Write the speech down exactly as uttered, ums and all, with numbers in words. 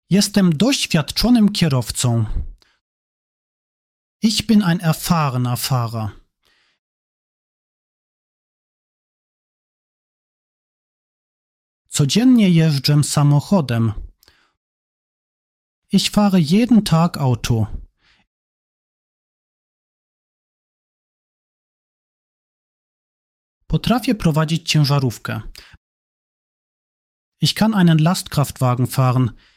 Jestem doświadczonym kierowcą. Ich bin ein erfahrener Fahrer. Codziennie jeżdżę samochodem. Ich fahre jeden Tag Auto. Potrafię prowadzić ciężarówkę. Ich kann einen Lastkraftwagen fahren.